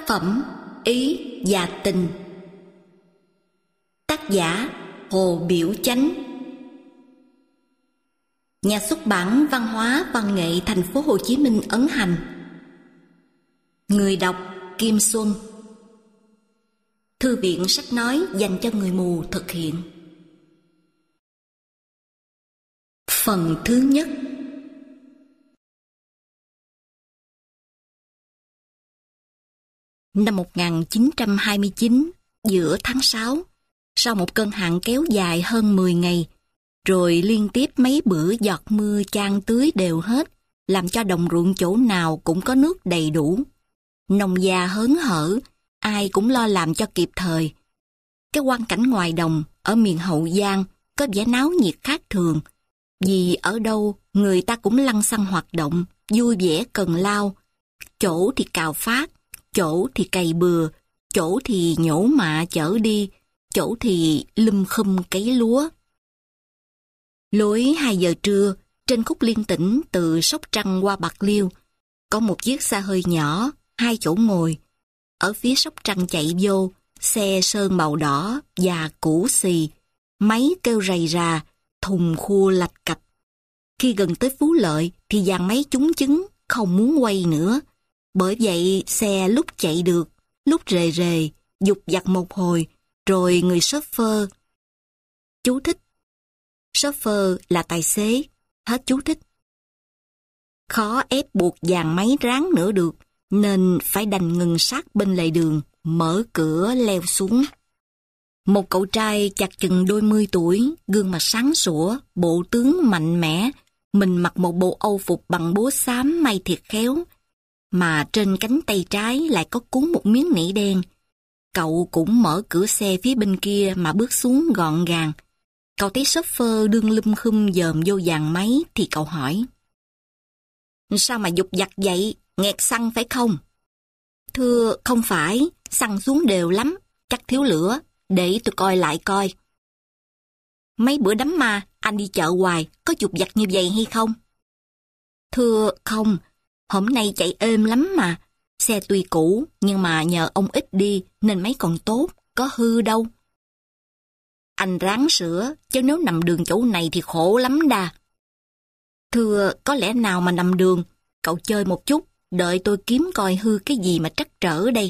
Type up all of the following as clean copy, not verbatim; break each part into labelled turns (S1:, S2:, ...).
S1: phẩm Ý và Tình. Tác giả Hồ Biểu Chánh. Nhà xuất bản Văn hóa Văn nghệ Thành phố Hồ Chí Minh ấn hành. Người đọc Kim Xuân. Thư viện sách nói dành cho người mù thực hiện. Phần thứ nhất. Năm 1929, giữa tháng 6, sau một cơn hạn kéo dài hơn 10 ngày, rồi liên tiếp mấy bữa giọt mưa chan tưới đều hết, làm cho đồng ruộng chỗ nào cũng có nước đầy đủ. Nông gia hớn hở, ai cũng lo làm cho kịp thời. Cái quang cảnh ngoài đồng ở miền Hậu Giang có vẻ náo nhiệt khác thường, vì ở đâu người ta cũng lăng xăng hoạt động, vui vẻ cần lao. Chỗ thì cào phát, chỗ thì cày bừa, chỗ thì nhổ mạ chở đi, chỗ thì lum khum cấy lúa. Lối 2 giờ trưa, trên khúc liên tỉnh từ Sóc Trăng qua Bạc Liêu, có một chiếc xe hơi nhỏ, 2 chỗ ngồi. Ở phía Sóc Trăng chạy vô, xe sơn màu đỏ và cũ xì, máy kêu rầy rà, thùng khua lạch cạch. Khi gần tới Phú Lợi thì dàn máy trúng chứng, không muốn quay nữa. Bởi vậy xe lúc chạy được, lúc rề rề, dục dặt một hồi, rồi người chauffeur. Chú thích. Chauffeur là tài xế, hết chú thích. Khó ép buộc dàn máy ráng nữa được, nên phải đành ngừng sát bên lề đường, mở cửa leo xuống. Một cậu trai chạc chừng đôi 10 tuổi, gương mặt sáng sủa, bộ tướng mạnh mẽ, mình mặc một bộ âu phục bằng bố xám may thiệt khéo, mà trên cánh tay trái lại có cuốn một miếng nỉ đen. Cậu cũng mở cửa xe phía bên kia mà bước xuống gọn gàng. Cậu thấy chauffeur đương lum khum dòm vô dàn máy thì cậu hỏi: "Sao mà dục dặt vậy? Nghẹt xăng phải không?" "Thưa, không phải, xăng xuống đều lắm, chắc thiếu lửa, để tôi coi lại coi." "Mấy bữa đám ma, anh đi chợ hoài, có dục dặt như vậy hay không?" "Thưa, không. Hôm nay chạy êm lắm mà. Xe tuy cũ, nhưng mà nhờ ông ít đi nên máy còn tốt, có hư đâu." "Anh ráng sửa, chứ nếu nằm đường chỗ này thì khổ lắm đà." "Thưa, có lẽ nào mà nằm đường, cậu chơi một chút, đợi tôi kiếm coi hư cái gì mà trắc trở đây."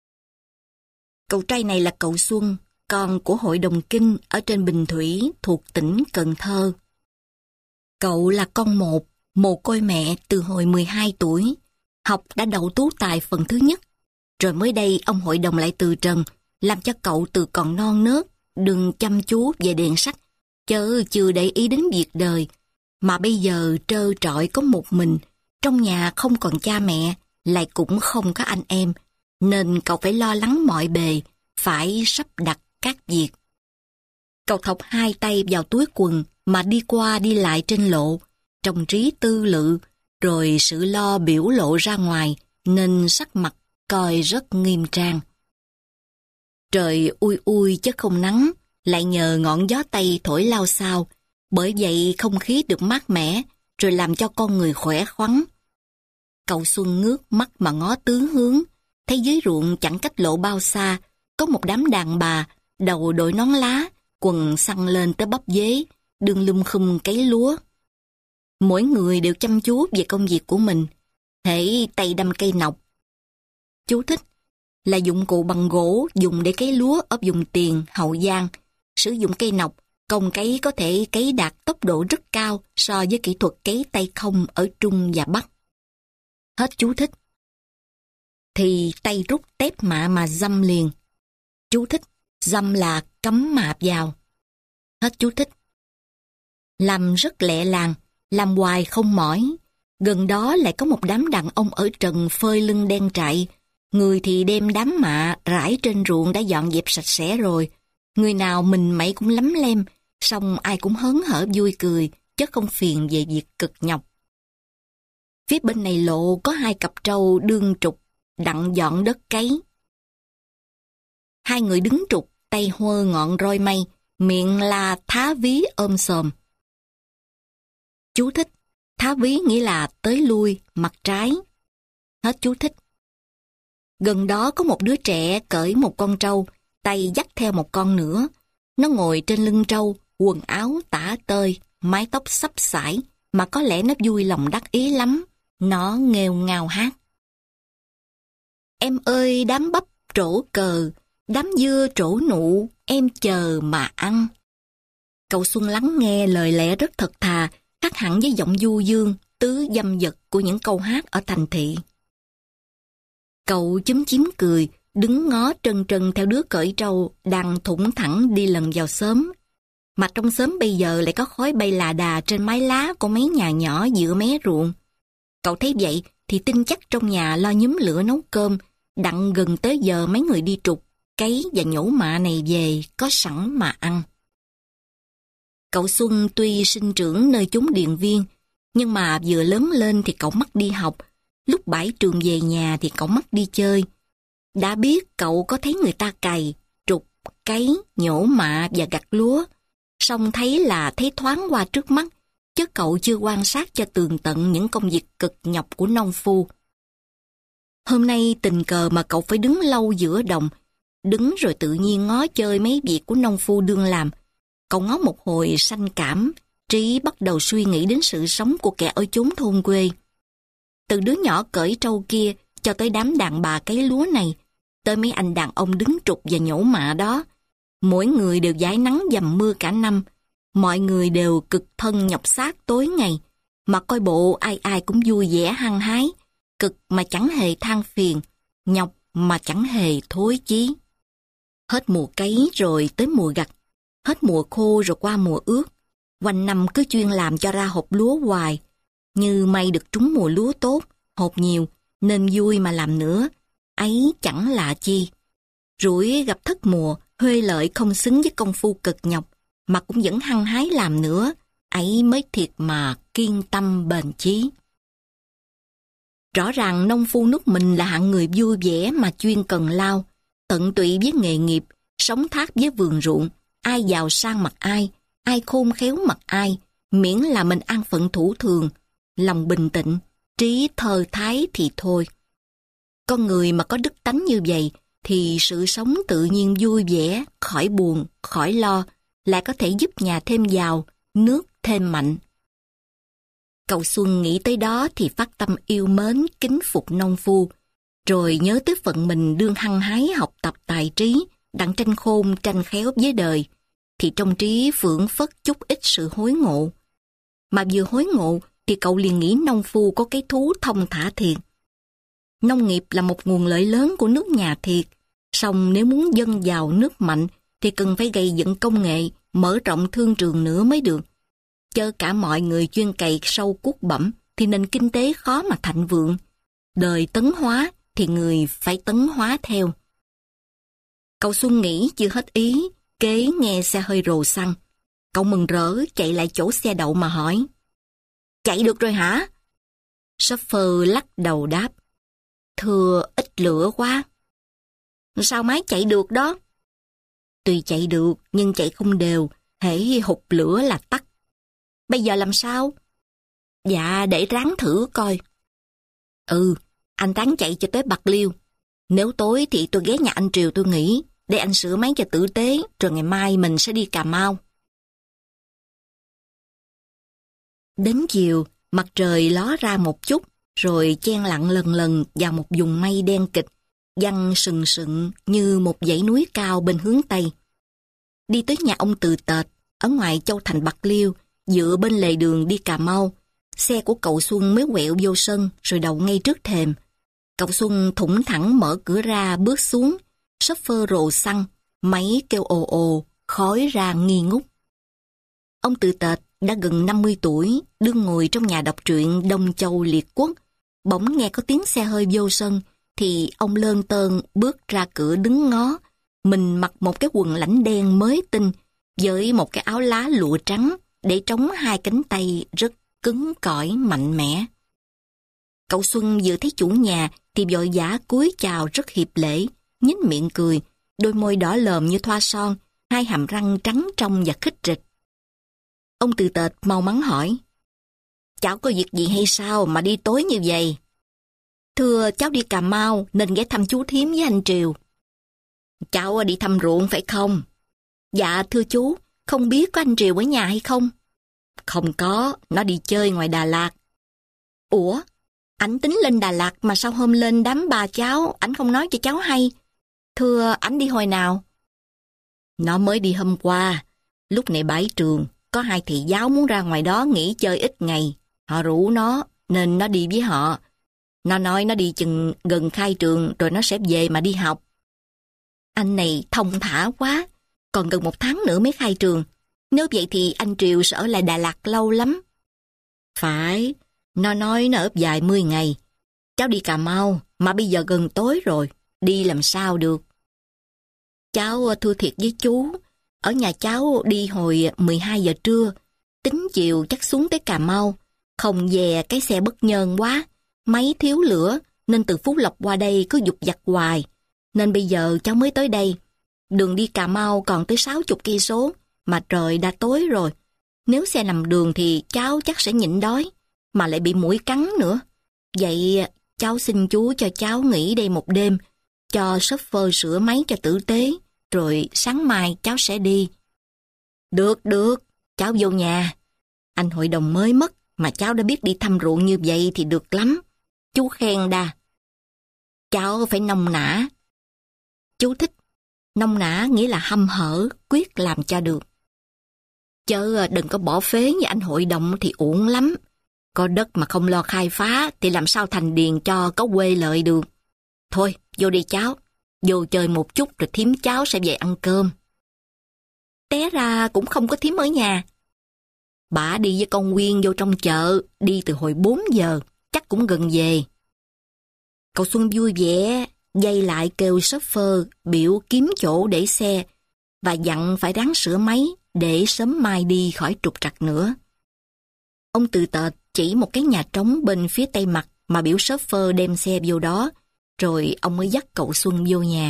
S1: Cậu trai này là cậu Xuân, con của hội đồng kinh ở trên Bình Thủy thuộc tỉnh Cần Thơ. Cậu là con một, mồ côi mẹ từ hồi 12 tuổi, học đã đậu tú tài phần thứ nhất, rồi mới đây ông hội đồng lại từ trần, làm cho cậu từ còn non nớt, đừng chăm chú về đèn sách, chớ chưa để ý đến việc đời, mà bây giờ trơ trọi có một mình, trong nhà không còn cha mẹ, lại cũng không có anh em, nên cậu phải lo lắng mọi bề, phải sắp đặt các việc. Cậu thọc 2 tay vào túi quần mà đi qua đi lại trên lộ, trong trí tư lự, rồi sự lo biểu lộ ra ngoài, nên sắc mặt coi rất nghiêm trang. Trời ui ui chứ không nắng, lại nhờ ngọn gió Tây thổi lao xao, bởi vậy không khí được mát mẻ, rồi làm cho con người khỏe khoắn. Cậu Xuân ngước mắt mà ngó tứ hướng, thấy dưới ruộng chẳng cách lộ bao xa, có một đám đàn bà, đầu đội nón lá, quần xăng lên tới bắp dế, đường lum khum cấy lúa. Mỗi người đều chăm chú về công việc của mình, hễ tay đâm cây nọc. Chú thích là dụng cụ bằng gỗ dùng để cấy lúa ở vùng Tiền, Hậu Giang. Sử dụng cây nọc, công cấy có thể cấy đạt tốc độ rất cao so với kỹ thuật cấy tay không ở Trung và Bắc. Hết chú thích. Thì tay rút tép mạ mà dăm liền. Chú thích, dăm là cắm mạ vào. Hết chú thích. Làm rất lẹ làng, làm hoài không mỏi. Gần đó lại có một đám đàn ông ở trần phơi lưng đen trại. Người thì đem đám mạ rải trên ruộng đã dọn dẹp sạch sẽ rồi. Người nào mình mẩy cũng lắm lem, song ai cũng hớn hở vui cười, chứ không phiền về việc cực nhọc. Phía bên này lộ có 2 cặp trâu đương trục, đặng dọn đất cấy. 2 người đứng trục, tay huơ ngọn roi mây, miệng là thá ví ôm xòm. Chú thích, thá ví nghĩa là tới lui, mặt trái. Hết chú thích. Gần đó có một đứa trẻ cởi một con trâu, tay dắt theo một con nữa. Nó ngồi trên lưng trâu, quần áo tả tơi, mái tóc xấp xải, mà có lẽ nó vui lòng đắc ý lắm. Nó nghêu ngao hát. Em ơi đám bắp trổ cờ, đám dưa trổ nụ, em chờ mà ăn. Cậu Xuân lắng nghe lời lẽ rất thật thà, khác hẳn với giọng du dương, tứ dâm dật của những câu hát ở thành thị. Cậu chúm chím cười, đứng ngó trân trân theo đứa cởi trâu đang thủng thẳng đi lần vào xóm. Mà trong xóm bây giờ lại có khói bay là đà trên mái lá của mấy nhà nhỏ giữa mé ruộng. Cậu thấy vậy thì tin chắc trong nhà lo nhúm lửa nấu cơm, đặng gần tới giờ mấy người đi trục, cấy và nhổ mạ này về có sẵn mà ăn. Cậu Xuân tuy sinh trưởng nơi chốn điền viên, nhưng mà vừa lớn lên thì cậu mắc đi học, lúc bãi trường về nhà thì cậu mắc đi chơi. Đã biết cậu có thấy người ta cày, trục, cấy, nhổ mạ và gặt lúa, song thấy là thấy thoáng qua trước mắt, chứ cậu chưa quan sát cho tường tận những công việc cực nhọc của nông phu. Hôm nay tình cờ mà cậu phải đứng lâu giữa đồng, đứng rồi tự nhiên ngó chơi mấy việc của nông phu đương làm. Cậu ngó một hồi sanh cảm, trí bắt đầu suy nghĩ đến sự sống của kẻ ở chốn thôn quê. Từ đứa nhỏ cởi trâu kia cho tới đám đàn bà cấy lúa này, tới mấy anh đàn ông đứng trục và nhổ mạ đó. Mỗi người đều dãi nắng dầm mưa cả năm, mọi người đều cực thân nhọc xác tối ngày, mà coi bộ ai ai cũng vui vẻ hăng hái, cực mà chẳng hề than phiền, nhọc mà chẳng hề thối chí. Hết mùa cấy rồi tới mùa gặt, hết mùa khô rồi qua mùa ướt, quanh năm cứ chuyên làm cho ra hột lúa hoài. Như may được trúng mùa lúa tốt, hột nhiều, nên vui mà làm nữa, ấy chẳng lạ chi. Rủi gặp thất mùa, huê lợi không xứng với công phu cực nhọc, mà cũng vẫn hăng hái làm nữa, ấy mới thiệt mà kiên tâm bền chí. Rõ ràng nông phu nước mình là hạng người vui vẻ mà chuyên cần lao, tận tụy với nghề nghiệp, sống thác với vườn ruộng, ai giàu sang mặt ai khôn khéo mặt ai, miễn là mình an phận thủ thường, lòng bình tĩnh, trí thơ thái thì thôi. Con người mà có đức tánh như vậy thì sự sống tự nhiên vui vẻ, khỏi buồn, khỏi lo, lại có thể giúp nhà thêm giàu, nước thêm mạnh. Cậu Xuân nghĩ tới đó thì phát tâm yêu mến, kính phục nông phu, rồi nhớ tới phận mình đương hăng hái học tập tài trí, đặng tranh khôn tranh khéo với đời, thì trong trí phưởng phất chút ít sự hối ngộ. Mà vừa hối ngộ thì cậu liền nghĩ nông phu có cái thú thông thả thiệt. Nông nghiệp là một nguồn lợi lớn của nước nhà thiệt, song nếu muốn dân giàu nước mạnh thì cần phải gây dựng công nghệ, mở rộng thương trường nữa mới được. Chớ cả mọi người chuyên cày sâu cuốc bẩm thì nền kinh tế khó mà thịnh vượng. Đời tấn hóa thì người phải tấn hóa theo. Cậu Xuân nghĩ chưa hết ý, kế nghe xe hơi rồ xăng. Cậu mừng rỡ chạy lại chỗ xe đậu mà hỏi: Chạy được rồi hả? Shopper lắc đầu đáp: Thưa, ít lửa quá. Sao máy chạy được đó? Tuy chạy được nhưng chạy không đều, hễ hụt lửa là tắt. Bây giờ làm sao? Dạ, để ráng thử coi. Anh ráng chạy cho tới Bạc Liêu. Nếu tối thì tôi ghé nhà anh Triều tôi nghỉ, để anh sửa máy cho tử tế, rồi ngày mai mình sẽ đi Cà Mau. Đến chiều, mặt trời ló ra một chút, rồi chen lặng lần lần vào một vùng mây đen kịt, giăng sừng sững như một dãy núi cao bên hướng Tây. Đi tới nhà ông Từ Tệt, ở ngoài Châu Thành Bạc Liêu, dựa bên lề đường đi Cà Mau, xe của cậu Xuân mới quẹo vô sân rồi đậu ngay trước thềm. Cậu Xuân thủng thẳng mở cửa ra bước xuống, shopper rồ xăng, máy kêu ồ ồ, khói ra nghi ngút. Ông Từ Tệt đã gần 50 tuổi, đương ngồi trong nhà đọc truyện Đông Châu Liệt Quốc. Bỗng nghe có tiếng xe hơi vô sân, thì ông lơn tơn bước ra cửa đứng ngó. Mình mặc một cái quần lãnh đen mới tinh, với một cái áo lá lụa trắng, để trống hai cánh tay rất cứng cỏi mạnh mẽ. Cậu Xuân vừa thấy chủ nhà thì vội vã cúi chào rất hiệp lễ, nhếch miệng cười, đôi môi đỏ lờm như thoa son, hai hàm răng trắng trong và khích rịch. Ông Từ Tệt mau mắn hỏi: Cháu có việc gì hay sao mà đi tối như vậy? Thưa cháu đi Cà Mau nên ghé thăm chú Thím với anh Triều. Cháu đi thăm ruộng phải không? Dạ thưa chú, không biết có anh Triều ở nhà hay không? Không có, nó đi chơi ngoài Đà Lạt. Ủa, ảnh tính lên Đà Lạt mà sao hôm lên đám bà cháu, ảnh không nói cho cháu hay? Thưa, ảnh đi hồi nào? Nó mới đi hôm qua. Lúc này bãi trường, có 2 thầy giáo muốn ra ngoài đó nghỉ chơi ít ngày. Họ rủ nó, nên nó đi với họ. Nó nói nó đi chừng gần khai trường rồi nó sẽ về mà đi học. Anh này thông thả quá, còn gần 1 tháng nữa mới khai trường. Nếu vậy thì anh Triều sẽ ở lại Đà Lạt lâu lắm. Phải, nó nói nó ở vài 10 ngày. Cháu đi Cà Mau, mà bây giờ gần tối rồi, đi làm sao được. Cháu thưa thiệt với chú, ở nhà cháu đi hồi 12 giờ trưa, tính chiều chắc xuống tới Cà Mau. Không về cái xe bất nhơn quá, máy thiếu lửa, nên từ Phú Lộc qua đây cứ dục dặt hoài. Nên bây giờ cháu mới tới đây. Đường đi Cà Mau còn tới 60 cây số, mà trời đã tối rồi. Nếu xe nằm đường thì cháu chắc sẽ nhịn đói, mà lại bị muỗi cắn nữa. Vậy cháu xin chú cho cháu nghỉ đây một đêm, cho shopper sửa máy cho tử tế, rồi sáng mai cháu sẽ đi. Được, cháu vô nhà. Anh hội đồng mới mất, mà cháu đã biết đi thăm ruộng như vậy thì được lắm. Chú khen đà. Cháu phải nông nã. Chú thích. Nông nã nghĩa là hăm hở, quyết làm cho được. Chớ đừng có bỏ phế như anh hội đồng thì uổng lắm. Có đất mà không lo khai phá thì làm sao thành điền cho có quê lợi được. Thôi, vô đi cháu. Vô chơi một chút rồi thím cháu sẽ về ăn cơm. Té ra cũng không có thím ở nhà. Bà đi với con Nguyên vô trong chợ, đi từ hồi 4 giờ, chắc cũng gần về. Cậu Xuân vui vẻ, dây lại kêu shopper biểu kiếm chỗ để xe và dặn phải ráng sửa máy để sớm mai đi khỏi trục trặc nữa. Ông Từ Tệt chỉ một cái nhà trống bên phía tây mặt mà biểu shopper đem xe vô đó, rồi ông mới dắt cậu Xuân vô nhà.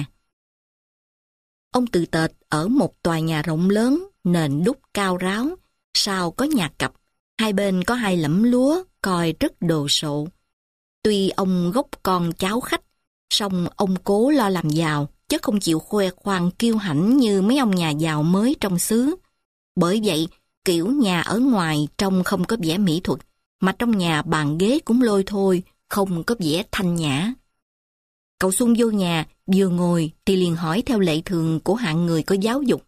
S1: Ông Từ Tệt ở một tòa nhà rộng lớn, nền đúc cao ráo, sau có nhà cặp, hai bên có 2 lẫm lúa, coi rất đồ sộ. Tuy ông gốc con cháu khách, song ông cố lo làm giàu, chứ không chịu khoe khoang kiêu hãnh như mấy ông nhà giàu mới trong xứ. Bởi vậy, kiểu nhà ở ngoài trông không có vẻ mỹ thuật, mà trong nhà bàn ghế cũng lôi thôi, không có vẻ thanh nhã. Cậu Xuân vô nhà, vừa ngồi thì liền hỏi theo lệ thường của hạng người có giáo dục.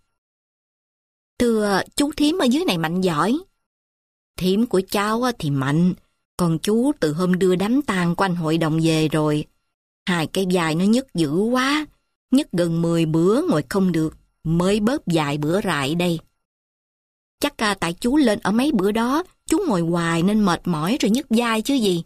S1: Thưa, chú thím ở dưới này mạnh giỏi. Thím của cháu thì mạnh, còn chú từ hôm đưa đám tang của anh hội đồng về rồi. 2 cái vai nó nhức dữ quá, nhức gần 10 bữa ngồi không được, mới bớt vài bữa rại đây. Chắc tại chú lên ở mấy bữa đó, chú ngồi hoài nên mệt mỏi rồi nhức vai chứ gì.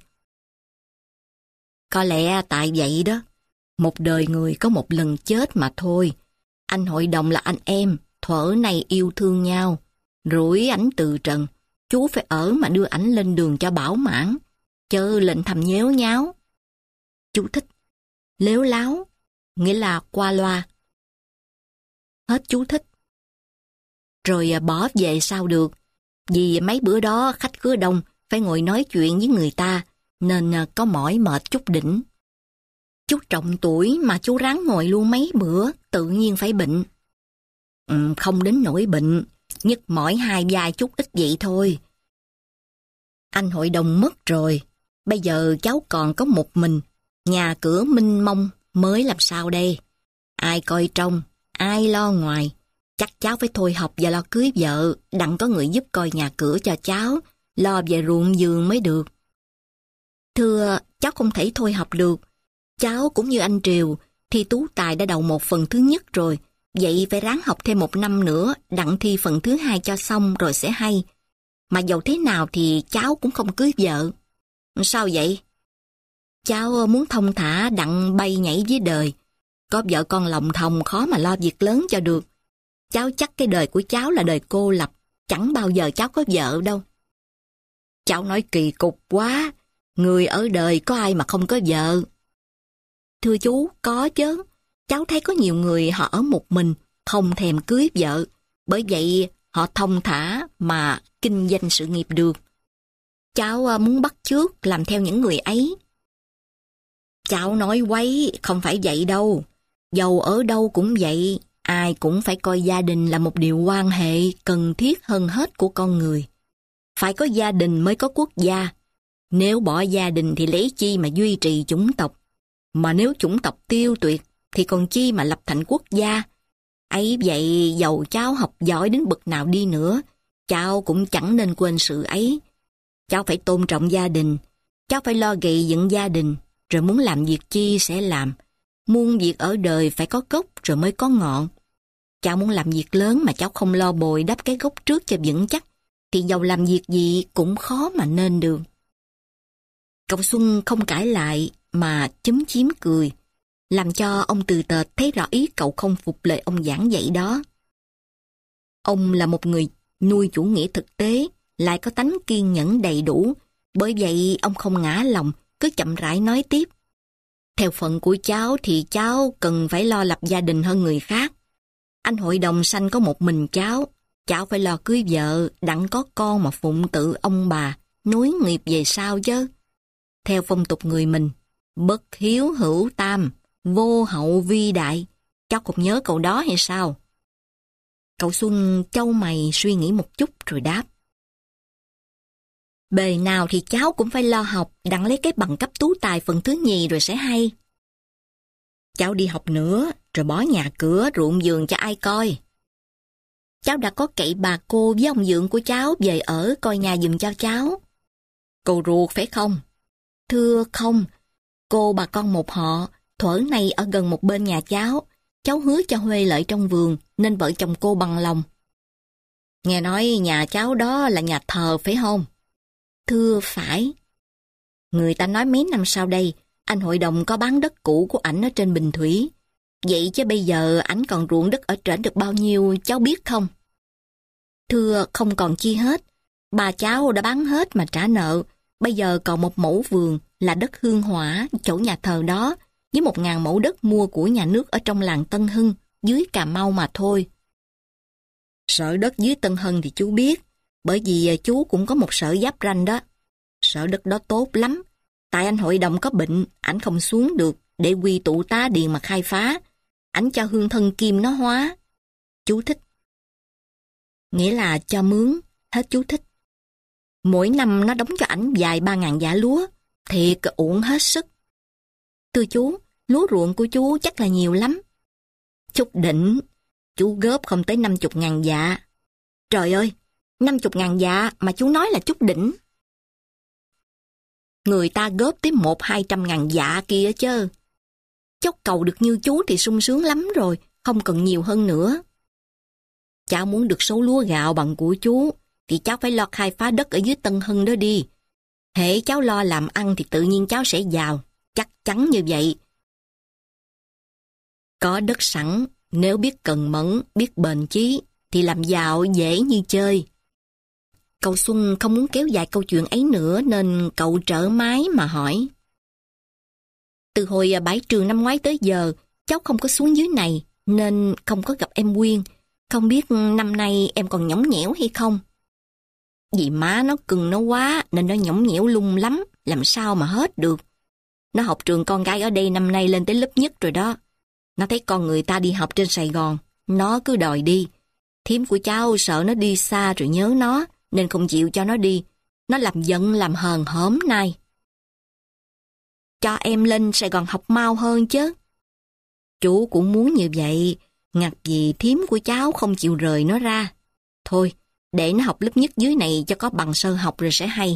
S1: Có lẽ tại vậy đó. Một đời người có một lần chết mà thôi. Anh hội đồng là anh em, thuở này yêu thương nhau. Rủi ảnh từ trần, chú phải ở mà đưa ảnh lên đường cho bảo mãn, chớ lệnh thầm nhéo nháo. Chú thích. Lếu láo, nghĩa là qua loa. Hết chú thích. Rồi bỏ về sao được. Vì mấy bữa đó khách khứa đông, phải ngồi nói chuyện với người ta, nên có mỏi mệt chút đỉnh. Chú trọng tuổi mà chú ráng ngồi luôn mấy bữa, tự nhiên phải bệnh. Không đến nỗi bệnh, nhức mỏi 2 vai chút ít vậy thôi. Anh hội đồng mất rồi, bây giờ cháu còn có một mình, nhà cửa minh mông mới làm sao đây? Ai coi trông, ai lo ngoài, chắc cháu phải thôi học và lo cưới vợ, đặng có người giúp coi nhà cửa cho cháu, lo về ruộng vườn mới được. Thưa, cháu không thể thôi học được. Cháu cũng như anh Triều, thi tú tài đã đậu 1 phần thứ nhất rồi, vậy phải ráng học thêm 1 năm nữa, đặng thi phần thứ 2 cho xong rồi sẽ hay. Mà dầu thế nào thì cháu cũng không cưới vợ. Sao vậy? Cháu muốn thong thả đặng bay nhảy với đời. Có vợ con lòng thòng khó mà lo việc lớn cho được. Cháu chắc cái đời của cháu là đời cô lập, chẳng bao giờ cháu có vợ đâu. Cháu nói kỳ cục quá, người ở đời có ai mà không có vợ. Thưa chú, có chứ. Cháu thấy có nhiều người họ ở một mình, không thèm cưới vợ. Bởi vậy họ thong thả mà kinh doanh sự nghiệp được. Cháu muốn bắt chước làm theo những người ấy. Cháu nói quấy, không phải vậy đâu. Dầu ở đâu cũng vậy, ai cũng phải coi gia đình là một điều quan hệ cần thiết hơn hết của con người. Phải có gia đình mới có quốc gia. Nếu bỏ gia đình thì lấy chi mà duy trì chủng tộc. Mà nếu chủng tộc tiêu tuyệt thì còn chi mà lập thành quốc gia. Ấy vậy dầu cháu học giỏi đến bậc nào đi nữa, cháu cũng chẳng nên quên sự ấy. Cháu phải tôn trọng gia đình, cháu phải lo gầy dựng gia đình, rồi muốn làm việc chi sẽ làm. Muôn việc ở đời phải có gốc rồi mới có ngọn. Cháu muốn làm việc lớn mà cháu không lo bồi đắp cái gốc trước cho vững chắc, thì dầu làm việc gì cũng khó mà nên được. Cậu Xuân không cãi lại mà chúm chím cười, làm cho ông Từ Tệt thấy rõ ý cậu không phục lời ông giảng dạy đó. Ông là một người nuôi chủ nghĩa thực tế, lại có tánh kiên nhẫn đầy đủ, bởi vậy ông không ngã lòng, cứ chậm rãi nói tiếp. Theo phận của cháu thì cháu cần phải lo lập gia đình hơn người khác. Anh hội đồng sanh có một mình cháu phải lo cưới vợ, đặng có con mà phụng tự ông bà, nối nghiệp về sau chứ. Theo phong tục người mình, bất hiếu hữu tam, vô hậu vi đại. Cháu không nhớ câu đó hay sao? Cậu Xuân chau mày suy nghĩ một chút rồi đáp. Bề nào thì cháu cũng phải lo học, đặng lấy cái bằng cấp tú tài phần thứ nhì rồi sẽ hay. Cháu đi học nữa, rồi bỏ nhà cửa, ruộng vườn cho ai coi. Cháu đã có cậy bà cô với ông dượng của cháu về ở coi nhà giùm cho cháu. Cô ruột phải không? Thưa không, cô bà con một họ, thuở này ở gần một bên nhà cháu hứa cho huê lợi trong vườn, nên vợ chồng cô bằng lòng. Nghe nói nhà cháu đó là nhà thờ phải không? Thưa phải. Người ta nói mấy năm sau đây, anh hội đồng có bán đất cũ của ảnh ở trên Bình Thủy. Vậy chứ bây giờ ảnh còn ruộng đất ở trển được bao nhiêu cháu biết không? Thưa không còn chi hết. Bà cháu đã bán hết mà trả nợ. Bây giờ còn một mẫu vườn là đất Hương Hỏa, chỗ nhà thờ đó, với 1.000 mẫu đất mua của nhà nước ở trong làng Tân Hưng, dưới Cà Mau mà thôi. Sở đất dưới Tân Hưng thì chú biết, bởi vì chú cũng có một sở giáp ranh đó. Sở đất đó tốt lắm. Tại anh hội đồng có bệnh, ảnh không xuống được để quy tụ tá điền mà khai phá. Ảnh cho hương thân kim nó hóa. Chú thích. Nghĩa là cho mướn, hết chú thích. Mỗi năm nó đóng cho ảnh vài 3.000 vả lúa, thiệt uổng hết sức. Thưa chú, lúa ruộng của chú chắc là nhiều lắm. Chút đỉnh, chú góp không tới 50.000 vả. Trời ơi, 50.000 vả mà chú nói là chút đỉnh. Người ta góp tới 100-200 ngàn vả kia chứ. Chốc cầu được như chú thì sung sướng lắm rồi, không cần nhiều hơn nữa. Cháu muốn được số lúa gạo bằng của chú, thì cháu phải lo khai phá đất ở dưới Tân Hưng đó đi. Hễ cháu lo làm ăn thì tự nhiên cháu sẽ giàu, chắc chắn như vậy. Có đất sẵn, nếu biết cần mẫn, biết bền chí, thì làm giàu dễ như chơi. Cậu Xuân không muốn kéo dài câu chuyện ấy nữa nên cậu trở mái mà hỏi. Từ hồi bãi trường năm ngoái tới giờ, cháu không có xuống dưới này, nên không có gặp em Quyên. Không biết năm nay em còn nhõng nhẽo hay không? Vì má nó cưng nó quá nên nó nhõng nhẽo lung lắm, làm sao mà hết được. Nó học trường con gái ở đây năm nay lên tới lớp nhất rồi đó. Nó thấy con người ta đi học trên Sài Gòn, nó cứ đòi đi. Thím của cháu sợ nó đi xa rồi nhớ nó, nên không chịu cho nó đi. Nó làm giận làm hờn hớm nay. Cho em lên Sài Gòn học mau hơn chứ. Chú cũng muốn như vậy, ngặt gì thím của cháu không chịu rời nó ra. Thôi, để nó học lớp nhất dưới này cho có bằng sơ học rồi sẽ hay.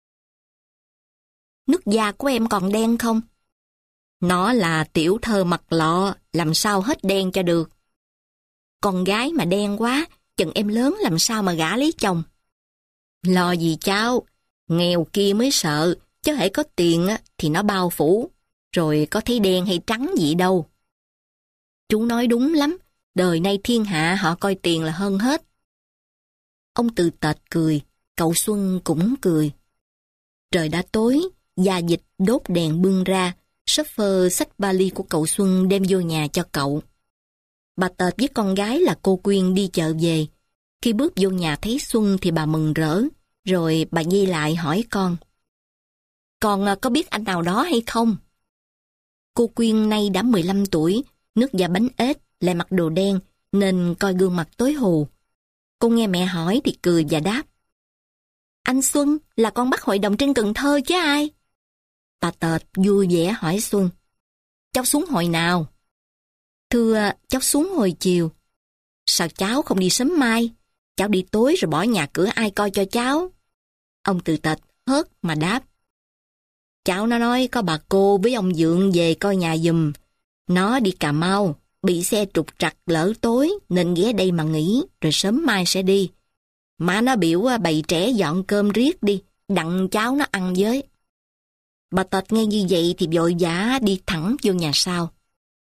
S1: Nước da của em còn đen không? Nó là tiểu thơ mặt lọ, làm sao hết đen cho được. Con gái mà đen quá, chừng em lớn làm sao mà gả lấy chồng. Lo gì cháu, nghèo kia mới sợ, chứ hễ có tiền thì nó bao phủ, rồi có thấy đen hay trắng gì đâu. Chú nói đúng lắm, đời nay thiên hạ họ coi tiền là hơn hết. Ông Từ Tệt cười, cậu Xuân cũng cười. Trời đã tối, gia dịch đốt đèn bưng ra, shopper xách vali của cậu Xuân đem vô nhà cho cậu. Bà Tệt với con gái là cô Quyên đi chợ về. Khi bước vô nhà thấy Xuân thì bà mừng rỡ, rồi bà Nhi lại hỏi con. Con có biết anh nào đó hay không? Cô Quyên nay đã 15 tuổi, nước da bánh ếch, lại mặc đồ đen, nên coi gương mặt tối hù. Cô nghe mẹ hỏi thì cười và đáp. Anh Xuân là con bắt hội đồng trên Cần Thơ chứ ai? Bà Tệt vui vẻ hỏi Xuân. Cháu xuống hồi nào? Thưa, cháu xuống hồi chiều. Sao cháu không đi sớm mai? Cháu đi tối rồi bỏ nhà cửa ai coi cho cháu? Ông Từ Tệt hớt mà đáp. Cháu nó nói có bà cô với ông Dượng về coi nhà giùm. Nó đi Cà Mau, bị xe trục trặc lỡ tối nên ghé đây mà nghỉ, rồi sớm mai sẽ đi. Má nó biểu bày trẻ dọn cơm riết đi, đặng cháu nó ăn với. Bà Tệt nghe như vậy thì vội vã đi thẳng vô nhà sau.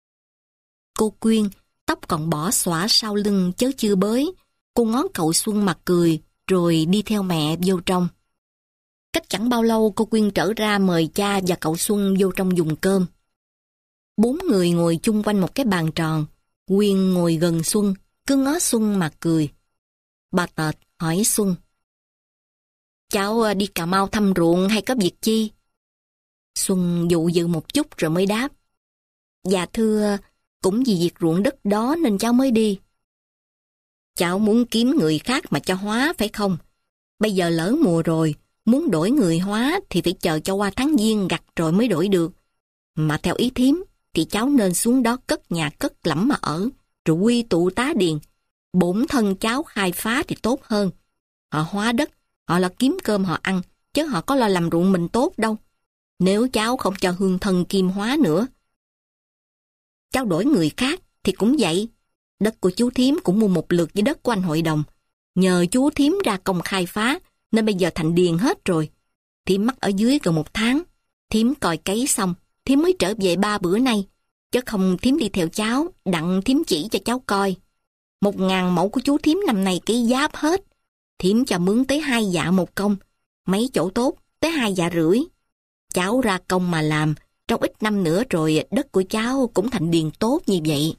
S1: Cô Quyên, tóc còn bỏ xõa sau lưng chớ chưa bới. Cô ngó cậu Xuân mà cười, rồi đi theo mẹ vô trong. Cách chẳng bao lâu cô Quyên trở ra mời cha và cậu Xuân vô trong dùng cơm. 4 người ngồi chung quanh một cái bàn tròn. Quyên ngồi gần Xuân, cứ ngó Xuân mà cười. Bà Tệt hỏi Xuân. Cháu đi Cà Mau thăm ruộng hay có việc chi? Xuân dụ dự một chút rồi mới đáp. Dạ thưa, cũng vì việc ruộng đất đó nên cháu mới đi. Cháu muốn kiếm người khác mà cho hóa phải không? Bây giờ lỡ mùa rồi, muốn đổi người hóa thì phải chờ cho qua tháng Giêng gặt rồi mới đổi được. Mà theo ý thím thì cháu nên xuống đó cất nhà cất lẫm mà ở, rồi quy tụ tá điền. Bổn thân cháu khai phá thì tốt hơn. Họ hóa đất, họ là kiếm cơm họ ăn, chứ họ có lo làm ruộng mình tốt đâu. Nếu cháu không cho hương thân kim hóa nữa, cháu đổi người khác thì cũng vậy. Đất của chú thím cũng mua một lượt với đất của anh hội đồng. Nhờ chú thím ra công khai phá nên bây giờ thành điền hết rồi. Thím mắc ở dưới gần 1 tháng. Thím coi cấy xong, thím mới trở về 3 bữa nay. Chứ không thím đi theo cháu, đặng thím chỉ cho cháu coi. 1.000 mẫu của chú thím năm nay cấy giáp hết. Thím cho mướn tới 2 dạ một công. Mấy chỗ tốt tới 2 dạ rưỡi. Cháu ra công mà làm, trong ít năm nữa rồi đất của cháu cũng thành điền tốt như vậy.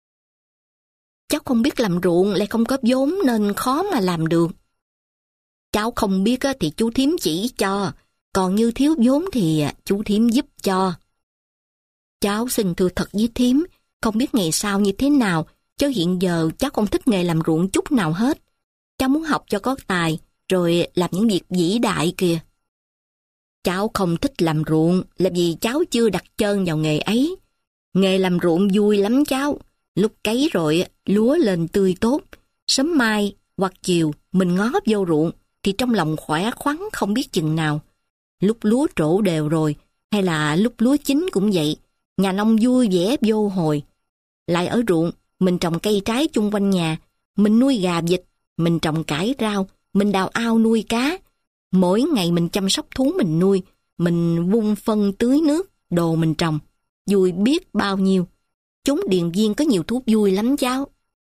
S1: Cháu không biết làm ruộng lại không có vốn nên khó mà làm được. Cháu không biết thì chú thím chỉ cho, còn như thiếu vốn thì chú thím giúp cho. Cháu xin thưa thật với thím, không biết ngày sau như thế nào, chứ hiện giờ cháu không thích nghề làm ruộng chút nào hết. Cháu muốn học cho có tài, rồi làm những việc vĩ đại kìa. Cháu không thích làm ruộng là vì cháu chưa đặt chân vào nghề ấy. Nghề làm ruộng vui lắm cháu. Lúc cấy rồi lúa lên tươi tốt. Sớm mai hoặc chiều mình ngó vô ruộng thì trong lòng khỏe khoắn không biết chừng nào. Lúc lúa trổ đều rồi hay là lúc lúa chín cũng vậy. Nhà nông vui vẻ vô hồi. Lại ở ruộng mình trồng cây trái chung quanh nhà. Mình nuôi gà vịt, mình trồng cải rau, mình đào ao nuôi cá. Mỗi ngày mình chăm sóc thú mình nuôi, mình vun phân tưới nước, đồ mình trồng. Vui biết bao nhiêu. Chốn điền viên có nhiều thú vui lắm cháu.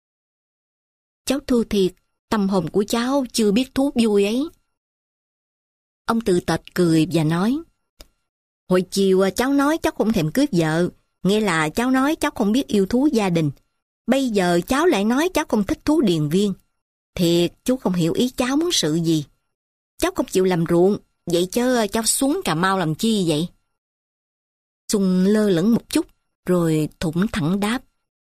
S1: Cháu thưa thiệt, tâm hồn của cháu chưa biết thú vui ấy. Ông Từ Tệt cười và nói. Hồi chiều cháu nói cháu không thèm cưới vợ, nghĩa là cháu nói cháu không biết yêu thú gia đình. Bây giờ cháu lại nói cháu không thích thú điền viên. Thiệt chú không hiểu ý cháu muốn sự gì. Cháu không chịu làm ruộng, vậy chứ cháu xuống Cà Mau làm chi vậy? Xuân lơ lửng một chút, rồi thủng thẳng đáp.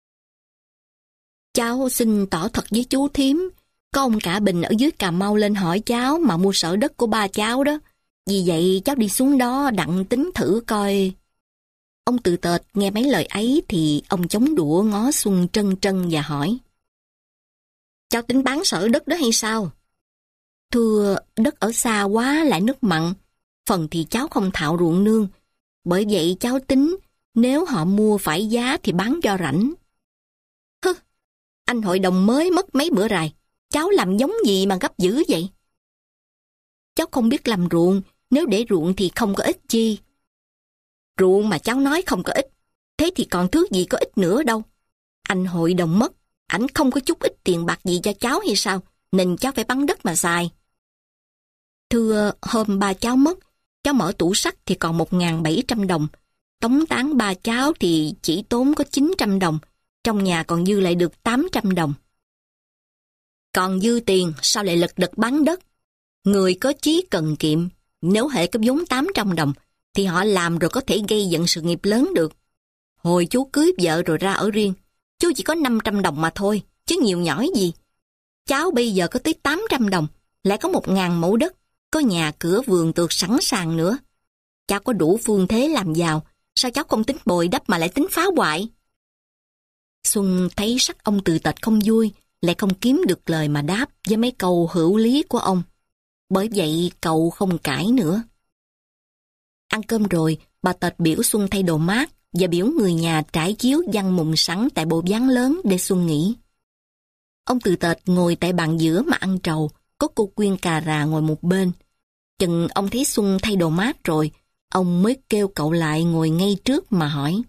S1: Cháu xin tỏ thật với chú thím, có ông cả Bình ở dưới Cà Mau lên hỏi cháu mà mua sở đất của ba cháu đó. Vì vậy cháu đi xuống đó đặng tính thử coi. Ông Từ Tệt nghe mấy lời ấy thì ông chống đũa ngó Xuân trân trân và hỏi. Cháu tính bán sở đất đó hay sao? Thưa, đất ở xa quá lại nước mặn, phần thì cháu không thạo ruộng nương. Bởi vậy cháu tính, nếu họ mua phải giá thì bán cho rảnh. Hứ, anh hội đồng mới mất mấy bữa rày, cháu làm giống gì mà gấp dữ vậy? Cháu không biết làm ruộng, nếu để ruộng thì không có ích chi. Ruộng mà cháu nói không có ích, thế thì còn thứ gì có ích nữa đâu. Anh hội đồng mất, ảnh không có chút ít tiền bạc gì cho cháu hay sao, nên cháu phải bán đất mà xài. Thưa, hôm ba cháu mất, cháu mở tủ sắt thì còn 1.700 đồng. Tống tán ba cháu thì chỉ tốn có 900 đồng. Trong nhà còn dư lại được 800 đồng. Còn dư tiền sao lại lật đật bán đất? Người có chí cần kiệm, nếu hệ có vốn 800 đồng, thì họ làm rồi có thể gây dựng sự nghiệp lớn được. Hồi chú cưới vợ rồi ra ở riêng, chú chỉ có 500 đồng mà thôi, chứ nhiều nhỏi gì. Cháu bây giờ có tới 800 đồng, lại có 1.000 mẫu đất, có nhà cửa vườn tược sẵn sàng nữa. Cháu có đủ phương thế làm giàu, sao cháu không tính bồi đắp mà lại tính phá hoại? Xuân thấy sắc ông Từ Tệt không vui, lại không kiếm được lời mà đáp với mấy câu hữu lý của ông. Bởi vậy cậu không cãi nữa. Ăn cơm rồi, bà Tệt biểu Xuân thay đồ mát và biểu người nhà trải chiếu giăng mùng sẵn tại bộ ván lớn để Xuân nghỉ. Ông Từ Tệt ngồi tại bàn giữa mà ăn trầu, có cô Quyên cà rà ngồi một bên. Chừng ông thấy Xuân thay đồ mát rồi, ông mới kêu cậu lại ngồi ngay trước mà hỏi.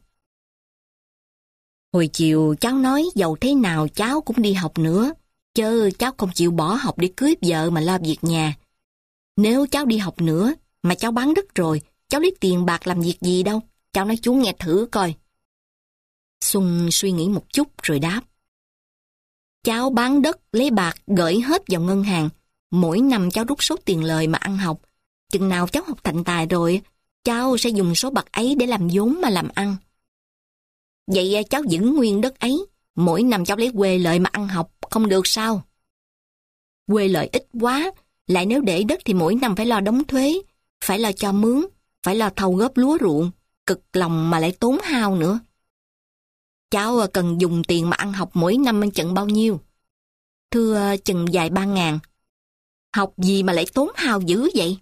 S1: Hồi chiều cháu nói dầu thế nào cháu cũng đi học nữa, chớ cháu không chịu bỏ học để cưới vợ mà lo việc nhà. Nếu cháu đi học nữa mà cháu bán đất rồi, cháu lấy tiền bạc làm việc gì đâu, cháu nói chú nghe thử coi. Xuân suy nghĩ một chút rồi đáp. Cháu bán đất lấy bạc gửi hết vào ngân hàng, mỗi năm cháu rút số tiền lời mà ăn học. Chừng nào cháu học thành tài rồi, cháu sẽ dùng số bạc ấy để làm vốn mà làm ăn. Vậy cháu giữ nguyên đất ấy, mỗi năm cháu lấy quê lợi mà ăn học, không được sao? Quê lợi ít quá, lại nếu để đất thì mỗi năm phải lo đóng thuế, phải lo cho mướn, phải lo thâu góp lúa ruộng, cực lòng mà lại tốn hao nữa. Cháu cần dùng tiền mà ăn học mỗi năm chừng bao nhiêu? Thưa chừng vài 3.000. Học gì mà lại tốn hao dữ vậy?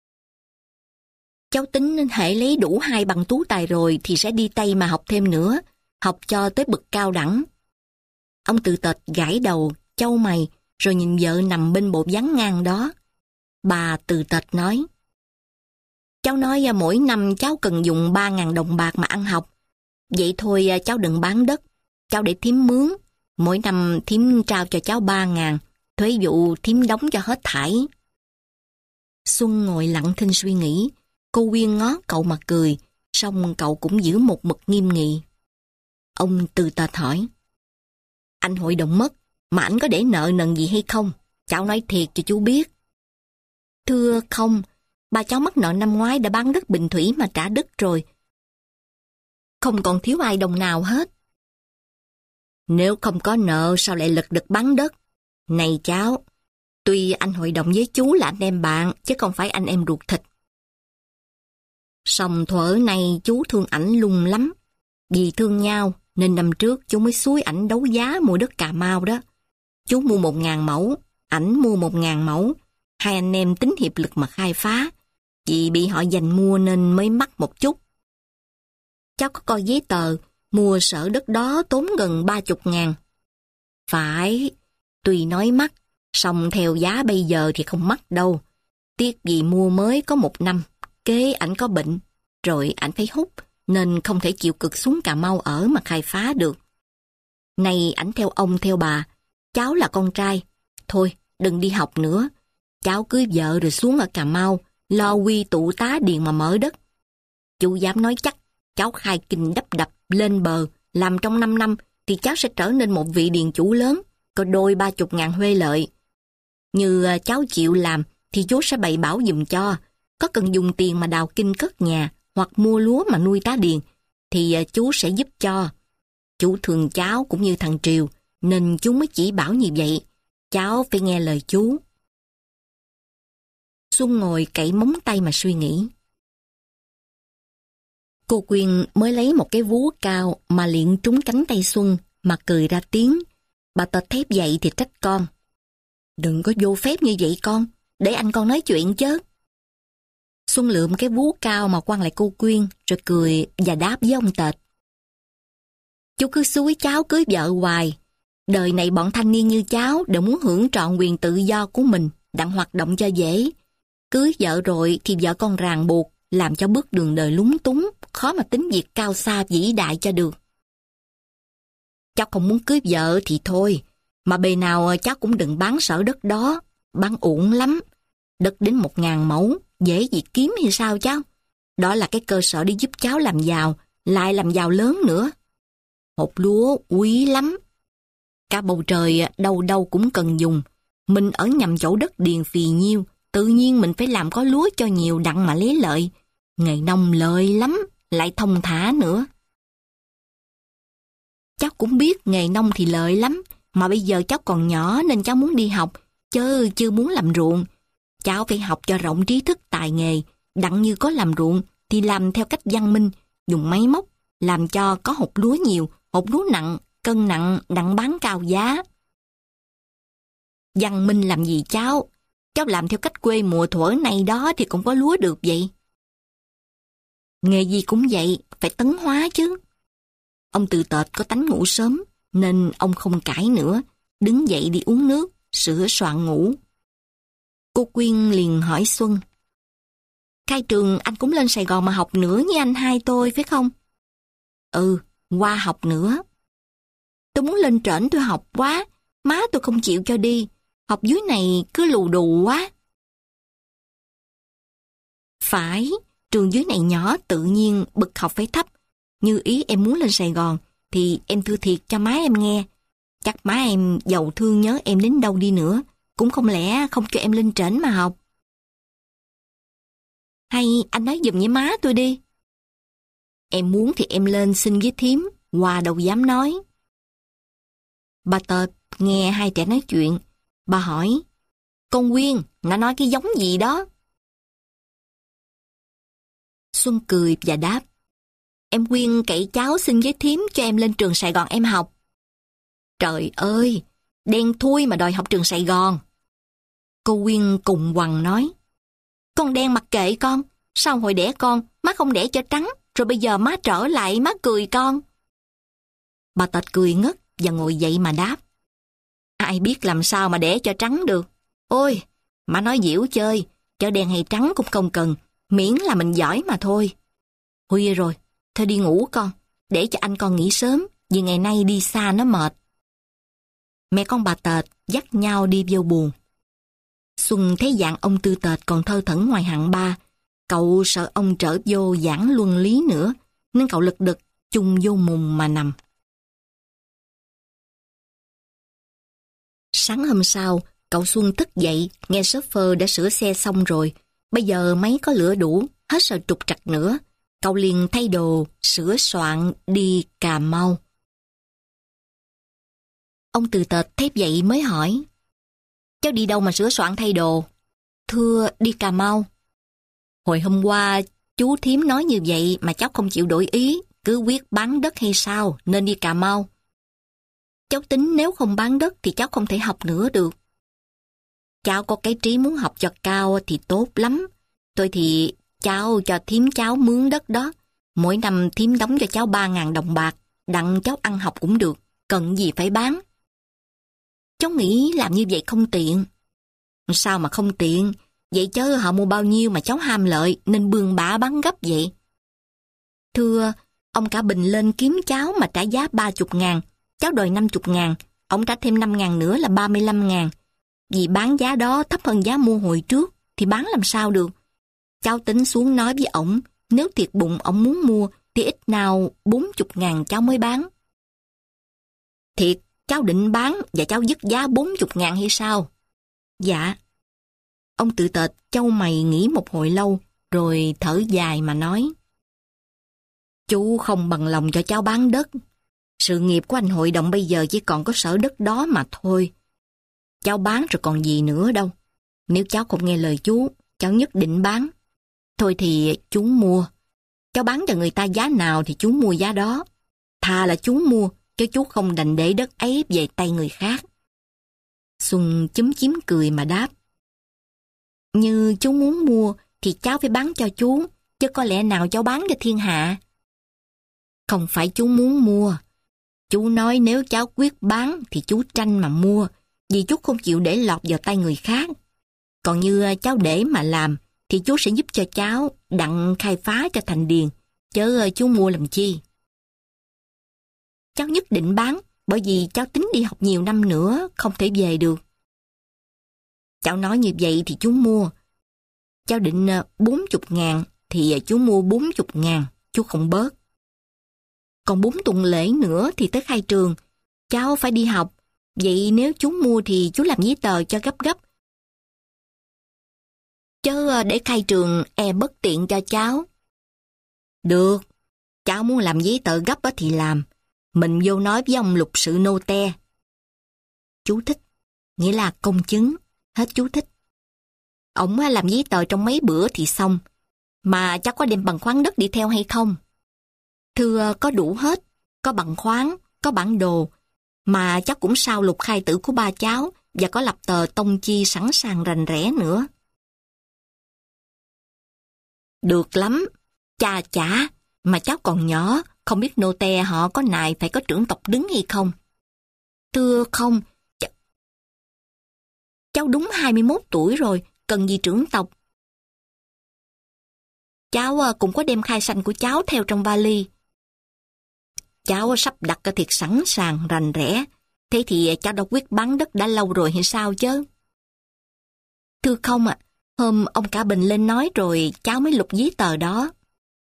S1: Cháu tính hễ lấy đủ 2 bằng tú tài rồi thì sẽ đi Tây mà học thêm nữa, học cho tới bậc cao đẳng. Ông Từ Tệt gãi đầu, chau mày, rồi nhìn vợ nằm bên bộ ván ngang đó. Bà Từ Tệt nói. Cháu nói mỗi năm cháu cần dùng 3.000 đồng bạc mà ăn học. Vậy thôi cháu đừng bán đất, cháu để thím mướn. Mỗi năm thím trao cho cháu 3.000, thuế vụ thím đóng cho hết thảy. Xuân ngồi lặng thinh suy nghĩ. Cô Quyên ngó cậu mà cười, xong cậu cũng giữ một mực nghiêm nghị. Ông Từ Tệt hỏi. Anh hội đồng mất, mà anh có để nợ nần gì hay không? Cháu nói thiệt cho chú biết. Thưa không, ba cháu mắc nợ năm ngoái đã bán đất Bình Thủy mà trả đất rồi. Không còn thiếu ai đồng nào hết. Nếu không có nợ sao lại lật đật bán đất? Này cháu, tuy anh hội đồng với chú là anh em bạn, chứ không phải anh em ruột thịt. Song thuở này chú thương ảnh lung lắm. Vì thương nhau nên năm trước chú mới xúi ảnh đấu giá mua đất Cà Mau đó. Chú mua 1.000 mẫu, ảnh mua 1.000 mẫu. Hai anh em tính hiệp lực mà khai phá. Vì bị họ giành mua nên mới mắc một chút. Cháu có coi giấy tờ, mua sở đất đó tốn gần 30.000. Phải, tuy nói mắc, song theo giá bây giờ thì không mắc đâu. Tiếc vì mua mới có 1 năm. Kế ảnh có bệnh, rồi ảnh phải hút, nên không thể chịu cực xuống Cà Mau ở mà khai phá được. Này ảnh theo ông theo bà, cháu là con trai, thôi đừng đi học nữa. Cháu cưới vợ rồi xuống ở Cà Mau, lo quy tụ tá điền mà mở đất. Chú dám nói chắc, cháu khai kinh đắp đập lên bờ, làm trong 5 năm thì cháu sẽ trở nên một vị điền chủ lớn, có đôi 30.000 huê lợi. Như cháu chịu làm thì chú sẽ bày bảo giùm cho. Có cần dùng tiền mà đào kinh cất nhà hoặc mua lúa mà nuôi tá điền thì chú sẽ giúp cho. Chú thương cháu cũng như thằng Triều nên chú mới chỉ bảo như vậy. Cháu phải nghe lời chú. Xuân ngồi cậy móng tay mà suy nghĩ. Cô Quyên mới lấy một cái vú cao mà liệng trúng cánh tay Xuân mà cười ra tiếng. Bà Tệt thép vậy thì trách con. Đừng có vô phép như vậy con, để anh con nói chuyện chứ. Xuân lượm cái vú cao mà quăng lại cô Quyên rồi cười và đáp với ông Tệt. Chú cứ xúi cháu cưới vợ hoài. Đời này bọn thanh niên như cháu đều muốn hưởng trọn quyền tự do của mình, đặng hoạt động cho dễ. Cưới vợ rồi thì vợ con ràng buộc, làm cho bước đường đời lúng túng, khó mà tính việc cao xa vĩ đại cho được. Cháu không muốn cưới vợ thì thôi, mà bề nào cháu cũng đừng bán sở đất đó, bán uổng lắm. Đất đến 1.000 mẫu, dễ gì kiếm hay sao cháu? Đó là cái cơ sở để giúp cháu làm giàu, lại làm giàu lớn nữa. Hột lúa quý lắm. Cả bầu trời đâu đâu cũng cần dùng. Mình ở nhầm chỗ đất điền phì nhiêu, tự nhiên mình phải làm có lúa cho nhiều đặng mà lấy lợi. Nghề nông lợi lắm, lại thông thả nữa. cháu cũng biết nghề nông thì lợi lắm, mà bây giờ cháu còn nhỏ nên cháu muốn đi học, chứ chưa muốn làm ruộng. Cháu phải học cho rộng trí thức tài nghề, đặng như có làm ruộng thì làm theo cách văn minh, dùng máy móc, làm cho có hột lúa nhiều, hột lúa nặng, cân nặng, đặng bán cao giá. Văn minh làm gì cháu? Cháu làm theo cách quê mùa thuở này đó thì cũng có lúa được vậy. Nghề gì cũng vậy, phải tấn hóa chứ. Ông Từ Tệt có tánh ngủ sớm, nên ông không cãi nữa, đứng dậy đi uống nước, sửa soạn ngủ. Cô Quyên liền hỏi Xuân: khai trường anh cũng lên Sài Gòn mà học nữa với anh hai tôi phải không? Ừ, qua học nữa. Tôi muốn lên trển tôi học quá, má tôi không chịu cho đi, học dưới này cứ lù đù quá. Phải, trường dưới này nhỏ tự nhiên bậc học phải thấp. Như ý em muốn lên Sài Gòn thì em thưa thiệt cho má em nghe. Chắc má em giàu thương nhớ em đến đâu đi nữa, cũng không lẽ không cho em lên trển mà học. Hay anh nói giùm với má tôi đi. Em muốn thì em lên xin với thím, Hòa đâu dám nói. Bà Tệt nghe hai trẻ nói chuyện, bà hỏi: con Quyên, nó nói cái giống gì đó? Xuân cười và đáp: em Quyên cậy cháu xin với thím cho em lên trường Sài Gòn em học. Trời ơi, đen thui mà đòi học trường Sài Gòn. Cô Quyên cùng quằn nói: con đen mặc kệ con, sao hồi đẻ con, má không đẻ cho trắng, rồi bây giờ má trở lại má cười con. Bà Tệt cười ngất và ngồi dậy mà đáp: ai biết làm sao mà đẻ cho trắng được. Ôi, má nói giễu chơi, cho đen hay trắng cũng không cần, miễn là mình giỏi mà thôi. Khuya rồi, thôi đi ngủ con, để cho anh con nghỉ sớm, vì ngày nay đi xa nó mệt. Mẹ con bà Tệt dắt nhau đi vô buồng. Xuân thấy dạng ông Tư Tệt còn thơ thẩn ngoài hạng ba, cậu sợ ông trở vô giảng luân lý nữa, nên cậu lật đật chung vô mùng mà nằm. Sáng hôm sau, cậu Xuân thức dậy, nghe shopper đã sửa xe xong rồi. Bây giờ máy có lửa đủ, hết sợ trục trặc nữa. Cậu liền thay đồ, sửa soạn, đi Cà Mau. Ông Từ Tệt thấy vậy mới hỏi: cháu đi đâu mà sửa soạn thay đồ? Thưa, đi Cà Mau. Hồi hôm qua, chú thím nói như vậy mà cháu không chịu đổi ý, cứ quyết bán đất hay sao, nên đi Cà Mau. Cháu tính nếu không bán đất thì cháu không thể học nữa được. Cháu có cái trí muốn học cho cao thì tốt lắm. Tôi thì cháu cho thím cháu mướn đất đó. Mỗi năm thím đóng cho cháu 3.000 đồng bạc, đặng cháu ăn học cũng được, cần gì phải bán. Cháu nghĩ làm như vậy không tiện. Sao mà không tiện? Vậy chớ họ mua bao nhiêu mà cháu ham lợi nên bươn bả bán gấp vậy? Thưa, ông cả Bình lên kiếm cháu mà trả giá 30.000, cháu đòi 50.000, ông trả thêm 5.000 nữa là 35.000. Vì bán giá đó thấp hơn giá mua hồi trước thì bán làm sao được? Cháu tính xuống nói với ổng, nếu thiệt bụng ổng muốn mua thì ít nào 40.000 cháu mới bán. Thiệt, cháu định bán và cháu dứt giá 40.000 hay sao? Dạ. Ông Tự Tệt chau mày nghĩ một hồi lâu, rồi thở dài mà nói: chú không bằng lòng cho cháu bán đất. Sự nghiệp của anh hội đồng bây giờ chỉ còn có sở đất đó mà thôi. Cháu bán rồi còn gì nữa đâu. Nếu cháu không nghe lời chú, cháu nhất định bán. Thôi thì chú mua. Cháu bán cho người ta giá nào thì chú mua giá đó. Thà là chú mua, chứ chú không đành để đất ấy về tay người khác. Xuân chúm chím cười mà đáp: như chú muốn mua thì cháu phải bán cho chú, chứ có lẽ nào cháu bán cho thiên hạ. Không phải chú muốn mua. Chú nói nếu cháu quyết bán thì chú tranh mà mua, vì chú không chịu để lọt vào tay người khác. Còn như cháu để mà làm thì chú sẽ giúp cho cháu đặng khai phá cho thành điền, chứ chú mua làm chi. Cháu nhất định bán, bởi vì cháu tính đi học nhiều năm nữa, không thể về được. Cháu nói như vậy thì chú mua. Cháu định 40.000 thì chú mua 40.000, chú không bớt. Còn 4 tuần lễ nữa thì tới khai trường, cháu phải đi học. Vậy nếu chú mua thì chú làm giấy tờ cho gấp gấp. Chớ để khai trường bất tiện cho cháu. Được, cháu muốn làm giấy tờ gấp thì làm. mình vô nói với ông lục sự nô te. Chú thích, nghĩa là công chứng, hết chú thích. Ổng làm giấy tờ trong mấy bữa thì xong, mà cháu có đem bằng khoáng đất đi theo hay không? Thưa có đủ hết, có bằng khoáng, có bản đồ, mà cháu cũng sao lục khai tử của ba cháu và có lập tờ tông chi sẵn sàng rành rẽ nữa. Được lắm, cha chả, mà cháu còn nhỏ, không biết nô te họ có nài phải có trưởng tộc đứng hay không? Thưa không, cháu đúng 21 tuổi rồi, cần gì trưởng tộc? Cháu cũng có đem khai sanh của cháu theo trong vali. Cháu sắp đặt thiệt sẵn sàng, rành rẽ. Thế thì cháu đã quyết bán đất đã lâu rồi hay sao chứ? Thưa không ạ, hôm ông cả Bình lên nói rồi cháu mới lục giấy tờ đó.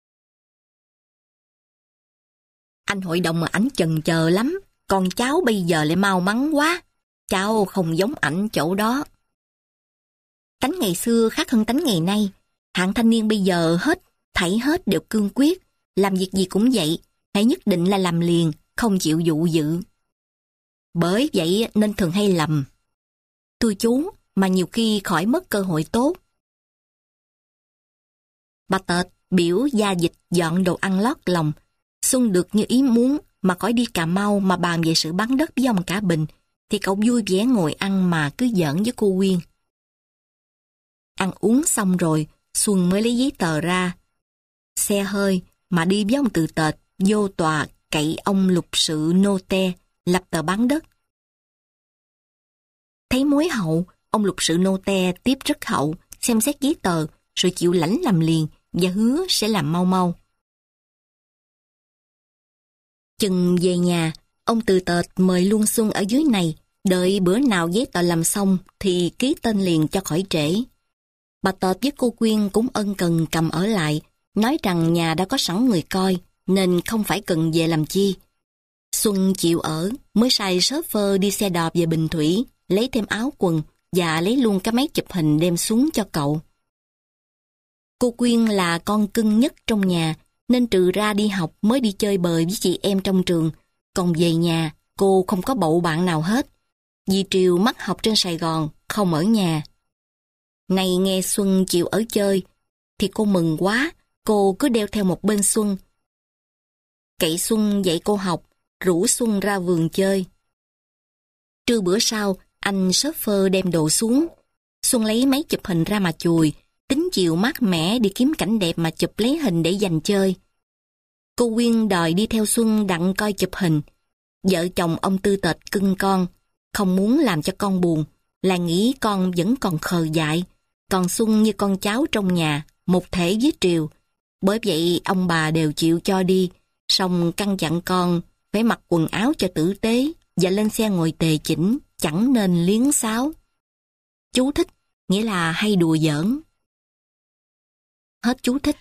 S1: Anh hội đồng mà ảnh chần chờ lắm, còn cháu bây giờ lại mau mắn quá. Cháu không giống ảnh chỗ đó. Tánh ngày xưa khác hơn tánh ngày nay. Hạng thanh niên bây giờ thảy hết đều cương quyết, làm việc gì cũng vậy, hãy nhất định là làm liền, không chịu dụ dự. Bởi vậy nên thường hay lầm. Thưa chú, mà nhiều khi khỏi mất cơ hội tốt. Bà Tệt biểu gia dịch dọn đồ ăn lót lòng. Xuân được như ý muốn, mà khỏi đi Cà Mau mà bàn về sự bán đất với ông cả Bình, thì cậu vui vẻ ngồi ăn mà cứ giỡn với cô Quyên. Ăn uống xong rồi, Xuân mới lấy giấy tờ ra. Xe hơi mà đi với ông Từ Tệt vô tòa cậy ông lục sự nô te lập tờ bán đất. Thấy mối hậu, ông lục sự nô te tiếp rất hậu, xem xét giấy tờ rồi chịu lãnh làm liền và hứa sẽ làm mau mau. Chừng về nhà, ông Từ Tệt mời luôn Xuân ở dưới này, đợi bữa nào giấy tờ làm xong thì ký tên liền cho khỏi trễ. Bà Tệt với cô Quyên cũng ân cần cầm ở lại, nói rằng nhà đã có sẵn người coi, nên không phải cần về làm chi. Xuân chịu ở, mới sai shopper đi xe đò về Bình Thủy, lấy thêm áo quần và lấy luôn cái máy chụp hình đem xuống cho cậu. Cô Quyên là con cưng nhất trong nhà, nên trừ ra đi học mới đi chơi bời với chị em trong trường, còn về nhà cô không có bậu bạn nào hết. Vì Triều mắc học trên Sài Gòn, không ở nhà. Này nghe Xuân chịu ở chơi, thì cô mừng quá, cô cứ đeo theo một bên Xuân. Cậy Xuân dạy cô học, rủ Xuân ra vườn chơi. Trưa bữa sau, anh shopper đem đồ xuống. Xuân lấy máy chụp hình ra mà chùi, tính chiều mát mẻ đi kiếm cảnh đẹp mà chụp lấy hình để dành chơi. Cô Quyên đòi đi theo Xuân đặng coi chụp hình. Vợ chồng ông Tư Tệt cưng con, không muốn làm cho con buồn, là nghĩ con vẫn còn khờ dại, còn Xuân như con cháu trong nhà, một thể với Triều. Bởi vậy ông bà đều chịu cho đi, song căn dặn con phải mặc quần áo cho tử tế và lên xe ngồi tề chỉnh, chẳng nên liếng xáo. Chú thích, nghĩa là hay đùa giỡn. Hết chú thích.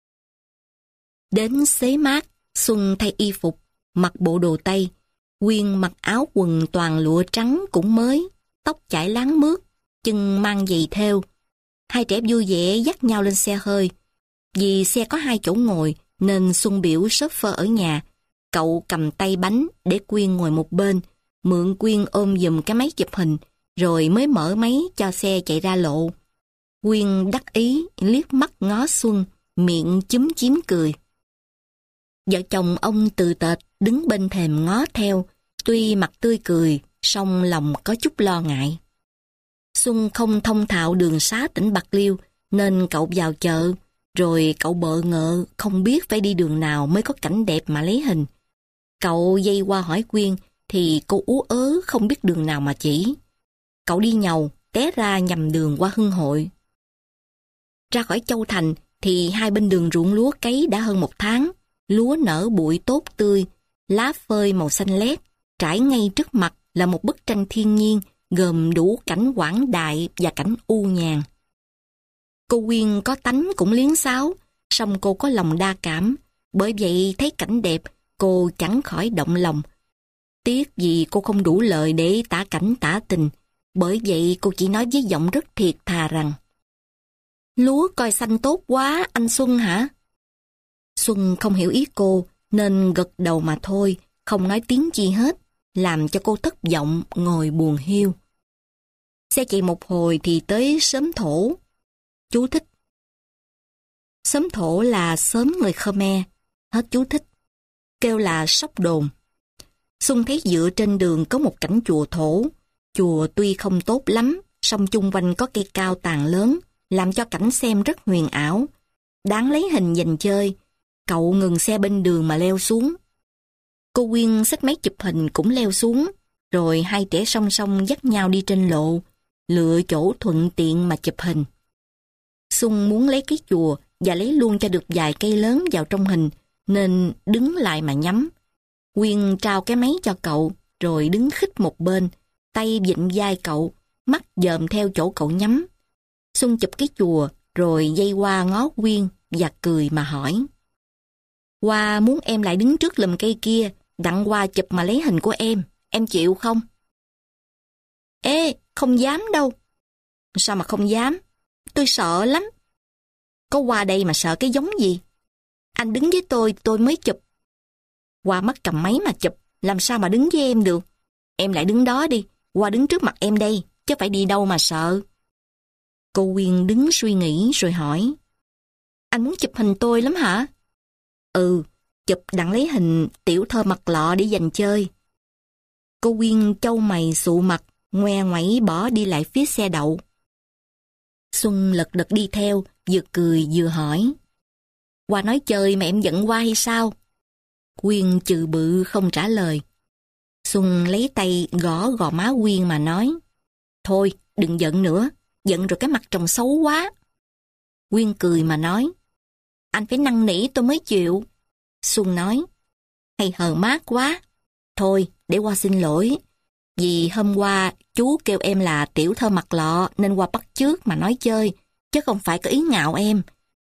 S1: Đến xế mát, Xuân thay y phục, mặc bộ đồ Tây. Quyên mặc áo quần toàn lụa trắng cũng mới, tóc chải láng mướt, chân mang giày thêu. Hai trẻ vui vẻ dắt nhau lên xe hơi. Vì xe có 2 chỗ ngồi, nên Xuân biểu shopper ở nhà. Cậu cầm tay bánh để Quyên ngồi một bên, mượn Quyên ôm giùm cái máy chụp hình, rồi mới mở máy cho xe chạy ra lộ. Quyên đắc ý liếc mắt ngó Xuân, miệng chúm chím cười. Vợ chồng ông Từ Tệt đứng bên thềm ngó theo, tuy mặt tươi cười, song lòng có chút lo ngại. Xuân không thông thạo đường xá tỉnh Bạc Liêu, nên cậu vào chợ, rồi cậu bợ ngợ không biết phải đi đường nào mới có cảnh đẹp mà lấy hình. Cậu dây qua hỏi Quyên, thì cô ú ớ không biết đường nào mà chỉ. Cậu đi nhầu, té ra nhầm đường qua Hưng Hội. Ra khỏi Châu Thành, thì hai bên đường ruộng lúa cấy đã hơn 1 tháng. Lúa nở bụi tốt tươi, lá phơi màu xanh lét, trải ngay trước mặt là một bức tranh thiên nhiên gồm đủ cảnh quảng đại và cảnh u nhàn. Cô Quyên có tánh cũng liếng xáo, song cô có lòng đa cảm, bởi vậy thấy cảnh đẹp cô chẳng khỏi động lòng. Tiếc vì cô không đủ lời để tả cảnh tả tình, bởi vậy cô chỉ nói với giọng rất thiệt thà rằng: "Lúa coi xanh tốt quá, anh Xuân hả?" Xuân không hiểu ý cô, nên gật đầu mà thôi, không không nói tiếng chi hết, làm cho cô thất vọng ngồi buồn hiu. Xe chạy một hồi thì tới xóm Thổ. Chú thích. Xóm Thổ là xóm người Khmer. Hết chú thích. Kêu là Sóc Đồn. Xuân thấy dựa trên đường có một cảnh chùa Thổ. Chùa tuy không tốt lắm, song chung quanh có cây cao tàn lớn, làm cho cảnh xem rất huyền ảo. Đáng lấy hình dành chơi. Cậu ngừng xe bên đường mà leo xuống. Cô Quyên xách máy chụp hình cũng leo xuống, rồi hai trẻ song song dắt nhau đi trên lộ, lựa chỗ thuận tiện mà chụp hình. Xuân muốn lấy cái chùa và lấy luôn cho được vài cây lớn vào trong hình, nên đứng lại mà nhắm. Quyên trao cái máy cho cậu, rồi đứng khích một bên, tay vịn vai cậu, mắt dòm theo chỗ cậu nhắm. Xuân chụp cái chùa, rồi dây qua ngó Quyên và cười mà hỏi. Hoa muốn em lại đứng trước lùm cây kia, đặng Hoa chụp mà lấy hình của em chịu không? Ê, không dám đâu. Sao mà không dám? Tôi sợ lắm. Có Hoa đây mà sợ cái giống gì? Anh đứng với tôi mới chụp. Hoa mất cầm máy mà chụp, làm sao mà đứng với em được? Em lại đứng đó đi, Hoa đứng trước mặt em đây, chứ phải đi đâu mà sợ. Cô Quyên đứng suy nghĩ rồi hỏi. Anh muốn chụp hình tôi lắm hả? Ừ, chụp đặng lấy hình tiểu thơ mặt lọ để dành chơi. Cô Quyên chau mày sụ mặt, ngoe ngoẩy bỏ đi lại phía xe đậu. Xuân lật đật đi theo, vừa cười vừa hỏi. Hoa nói chơi mà em giận Hoa hay sao? Quyên chừ bự không trả lời. Xuân lấy tay gõ gò má Quyên mà nói. Thôi, đừng giận nữa, giận rồi cái mặt trông xấu quá. Quyên cười mà nói. Anh phải năn nỉ tôi mới chịu. Xuân nói. Hay hờ mát quá. Thôi, để Hoa xin lỗi. Vì hôm qua chú kêu em là tiểu thơ mặt lọ nên Hoa bắt chước mà nói chơi, chứ không phải có ý ngạo em.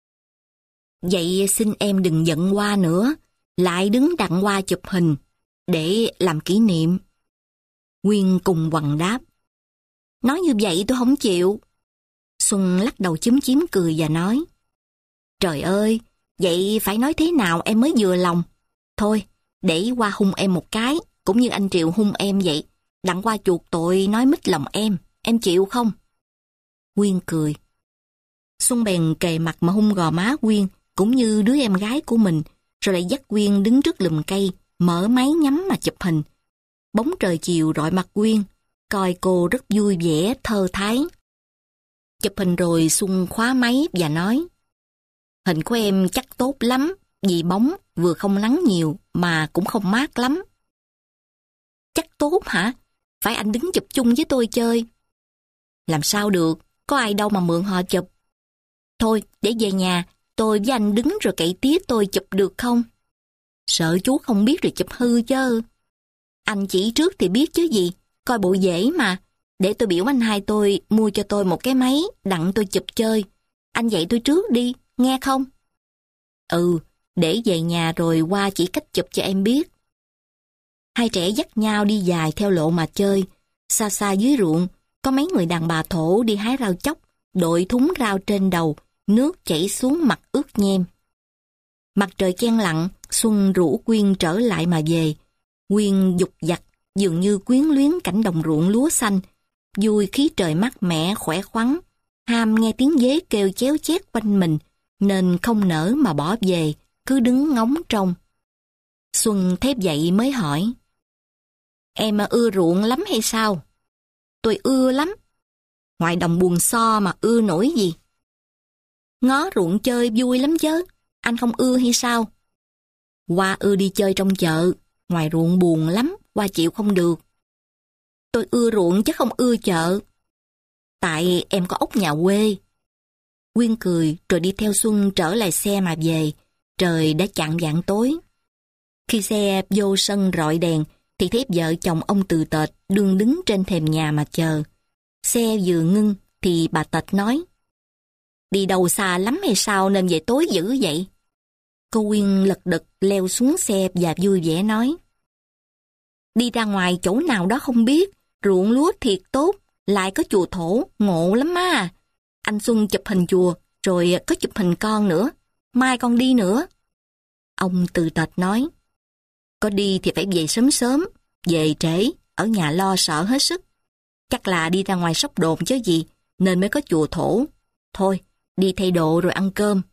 S1: Vậy xin em đừng giận Hoa nữa, lại đứng đặng Hoa chụp hình, để làm kỷ niệm. Quyên cùng quằn đáp. Nói như vậy tôi không chịu. Xuân lắc đầu chúm chím cười và nói. Trời ơi, vậy phải nói thế nào em mới vừa lòng? Thôi, để Hoa hung em một cái, cũng như anh Triều hung em vậy. Đặng Hoa chuộc tội nói mít lòng em chịu không? Quyên cười. Xuân bèn kề mặt mà hung gò má Quyên, cũng như đứa em gái của mình, rồi lại dắt Quyên đứng trước lùm cây, mở máy nhắm mà chụp hình. Bóng trời chiều rọi mặt Quyên, coi cô rất vui vẻ, thơ thái. Chụp hình rồi Xuân khóa máy và nói. Hình của em chắc tốt lắm, vì bóng vừa không nắng nhiều mà cũng không mát lắm. Chắc tốt hả? Phải anh đứng chụp chung với tôi chơi. Làm sao được, có ai đâu mà mượn họ chụp. Thôi, để về nhà, tôi với anh đứng rồi cậy tía tôi chụp được không? Sợ chú không biết rồi chụp hư chứ. Anh chỉ trước thì biết chứ gì, coi bộ dễ mà. Để tôi biểu anh hai tôi mua cho tôi một cái máy, đặng tôi chụp chơi. Anh dạy tôi trước đi, nghe không? Ừ, để về nhà rồi qua chỉ cách chụp cho em biết. Hai trẻ dắt nhau đi dài theo lộ mà chơi. Xa xa dưới ruộng, có mấy người đàn bà thổ đi hái rau chóc, đội thúng rau trên đầu, nước chảy xuống mặt ướt nhem. Mặt trời chen lặng, Xuân rủ Quyên trở lại mà về. Quyên dục dặt, dường như quyến luyến cảnh đồng ruộng lúa xanh, vui khí trời mát mẻ khỏe khoắn, ham nghe tiếng dế kêu chéo chét quanh mình, nên không nỡ mà bỏ về, cứ đứng ngóng trông. Xuân thấy vậy mới hỏi. Em ưa ruộng lắm hay sao? Tôi ưa lắm. Ngoài đồng buồn so mà ưa nổi gì? Ngó ruộng chơi vui lắm chứ, anh không ưa hay sao? Hoa ưa đi chơi trong chợ, ngoài ruộng buồn lắm, Hoa chịu không được. Tôi ưa ruộng chứ không ưa chợ. Tại em có ốc nhà quê. Quyên cười rồi đi theo Xuân trở lại xe mà về, trời đã chạng vạng tối. Khi xe vô sân rọi đèn, thì thấy vợ chồng ông Từ Tệt đương đứng trên thềm nhà mà chờ. Xe vừa ngưng thì bà Tệt nói. Đi đâu xa lắm hay sao nên về tối dữ vậy? Cô Quyên lật đật leo xuống xe và vui vẻ nói. Đi ra ngoài chỗ nào đó không biết, ruộng lúa thiệt tốt, lại có chùa Thổ, ngộ lắm á. Anh Xuân chụp hình chùa, rồi có chụp hình con nữa, mai con đi nữa. Ông Từ Tệt nói. Có đi thì phải về sớm sớm, về trễ, ở nhà lo sợ hết sức. Chắc là đi ra ngoài Sóc Đồn chứ gì, nên mới có chùa thổ. Thôi, đi thay đồ rồi ăn cơm.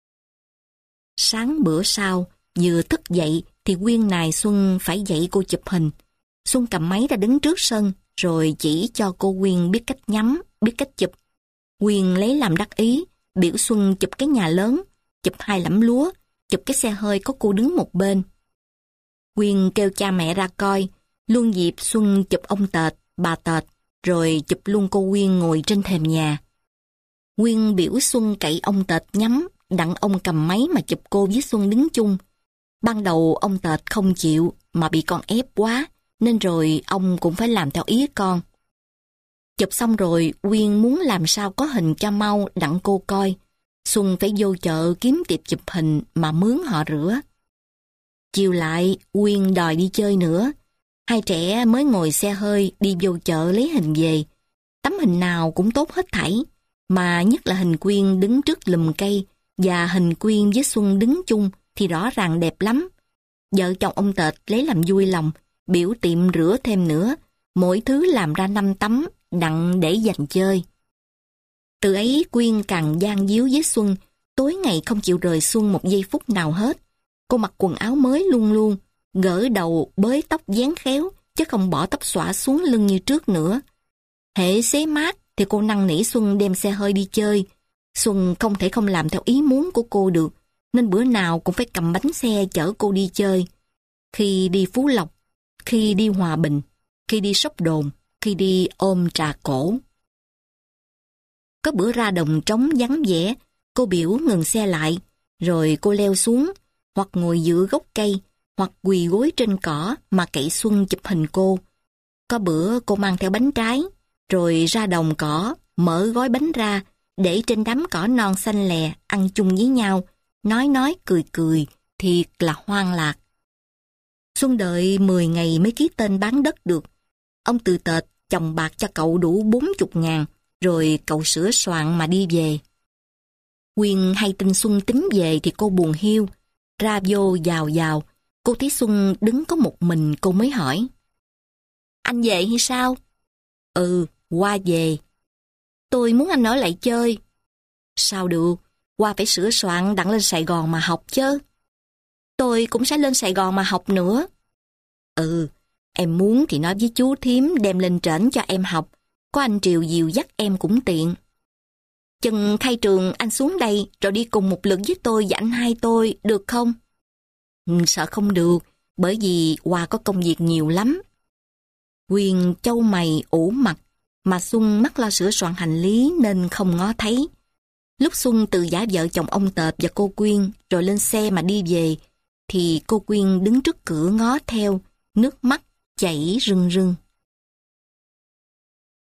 S1: Sáng bữa sau, vừa thức dậy thì Quyên nài Xuân phải dạy cô chụp hình. Xuân cầm máy ra đứng trước sân, rồi chỉ cho cô Quyên biết cách nhắm, biết cách chụp. Quyên lấy làm đắc ý, biểu Xuân chụp cái nhà lớn, chụp 2 lẫm lúa, chụp cái xe hơi có cô đứng một bên. Quyên kêu cha mẹ ra coi, luôn dịp Xuân chụp ông Tệt, bà Tệt, rồi chụp luôn cô Quyên ngồi trên thềm nhà. Quyên biểu Xuân cậy ông Tệt nhắm, đặng ông cầm máy mà chụp cô với Xuân đứng chung. Ban đầu ông Tệt không chịu, mà bị con ép quá, nên rồi ông cũng phải làm theo ý con. Chụp xong rồi, Quyên muốn làm sao có hình cho mau đặng cô coi. Xuân phải vô chợ kiếm tiệm chụp hình mà mướn họ rửa. Chiều lại, Quyên đòi đi chơi nữa. Hai trẻ mới ngồi xe hơi đi vô chợ lấy hình về. Tấm hình nào cũng tốt hết thảy, mà nhất là hình Quyên đứng trước lùm cây và hình Quyên với Xuân đứng chung thì rõ ràng đẹp lắm. Vợ chồng ông Tệt lấy làm vui lòng, biểu tiệm rửa thêm nữa, mỗi thứ làm ra 5 tấm đặng để dành chơi. Từ ấy Quyên càng gian díu với Xuân, tối ngày không chịu rời Xuân một giây phút nào hết. Cô mặc quần áo mới luôn luôn, gỡ đầu bới tóc vén khéo, chứ không bỏ tóc xõa xuống lưng như trước nữa. Hễ xế mát thì cô năn nỉ Xuân đem xe hơi đi chơi. Xuân không thể không làm theo ý muốn của cô được, nên bữa nào cũng phải cầm bánh xe chở cô đi chơi. Khi đi Phú Lộc, khi đi Hòa Bình, khi đi Sóc Đồn, khi đi ôm Trà Cổ. Có bữa ra đồng trống vắng vẻ, cô biểu ngừng xe lại, rồi cô leo xuống, hoặc ngồi giữa gốc cây, hoặc quỳ gối trên cỏ mà cậy Xuân chụp hình cô. Có bữa cô mang theo bánh trái, rồi ra đồng cỏ, mở gói bánh ra, để trên đám cỏ non xanh lè, ăn chung với nhau, nói cười cười, thiệt là hoang lạc. Xuân đợi 10 ngày mới ký tên bán đất được. Ông Từ Tệt chồng bạc cho cậu đủ 40.000, rồi cậu sửa soạn mà đi về. Quyên hay tin Xuân tính về thì cô buồn hiu, ra vô vào, cô thấy Xuân đứng có một mình, cô mới hỏi. Anh về hay sao? Ừ, qua về. Tôi muốn anh ở lại chơi. Sao được, qua phải sửa soạn đặng lên Sài Gòn mà học chứ. Tôi cũng sẽ lên Sài Gòn mà học nữa. Ừ, em muốn thì nói với chú thím đem lên trển cho em học. Có anh Triều dìu dắt em cũng tiện. Chừng khai trường anh xuống đây rồi đi cùng một lượt với tôi và anh hai tôi, được không? Sợ không được, bởi vì Hoa có công việc nhiều lắm. Quyên chau mày ủ mặt, mà Xuân mắc lo sửa soạn hành lý nên không ngó thấy. Lúc Xuân từ giả vợ chồng ông Tệt và cô Quyên rồi lên xe mà đi về, thì cô Quyên đứng trước cửa ngó theo, nước mắt chảy rưng rưng.